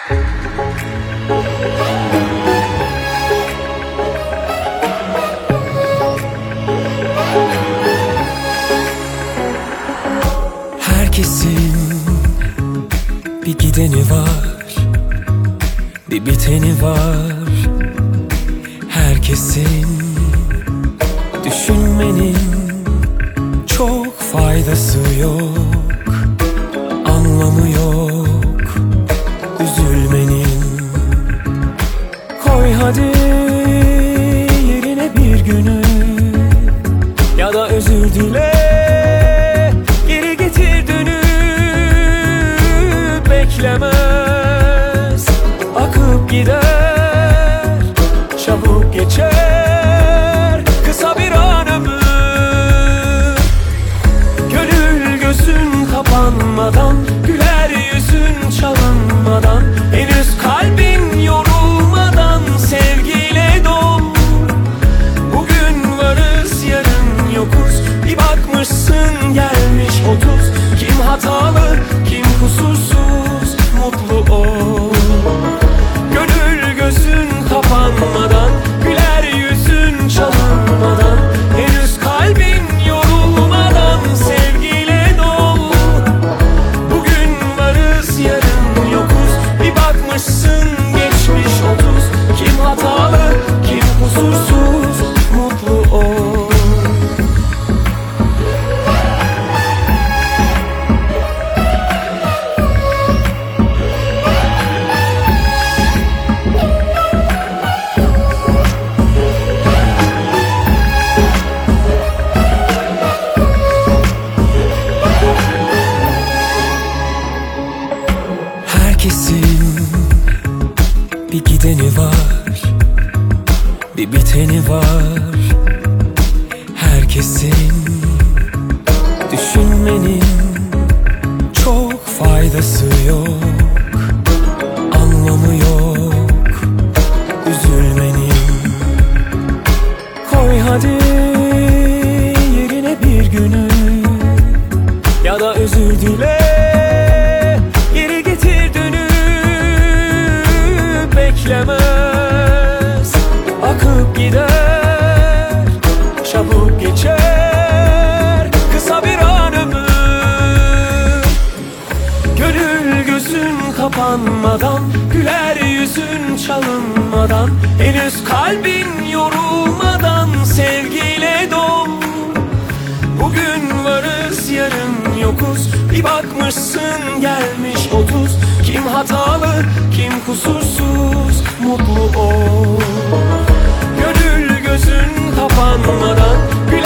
Herkesin bir gideni var, bir biteni var. Herkesin düşünmenin çok faydası yok, anlamı yok üzülmenin. Koy hadi yerine bir günü, ya da özür dile, geri getir dönüp. Beklemez, akıp gider, çabuk geçer kısa bir an ömür. Gönül gözün kapanmadan, güler yüzün çalınmadan, henüz kalbin yorulmadan sevgiyle dol. Bugün varız yarın yokuz, bir bakmışsın gelmiş 30. Kim hatalı kim kusursuz, mutlu ol. Gönül gözün kapanmadan, güler yüzün çalınmadan, henüz kalbin yorulmadan sevgiyle dol. Bugün varız yarın yokuz, bir bakmışsın geçmiş 30. Kim hatalı kim kusursuz, mutlu ol. Herkesin bir gideni var, bir biteni var. Herkesin düşünmenin çok faydası yok, anlamı yok üzülmenin. Koy hadi yerine bir günü, ya da özür dile, beklemez, akıp gider, çabuk geçer kısa bir an ömür. Gönül gözün kapanmadan, güler yüzün çalınmadan, henüz kalbin yorulmadan sevgiyle dol. Bugün varız yarın yokuz, bir bakmışsın gelmiş 30. Kim hatalı kim kusursuz, mutlu ol. Gönül gözün kapanmadan,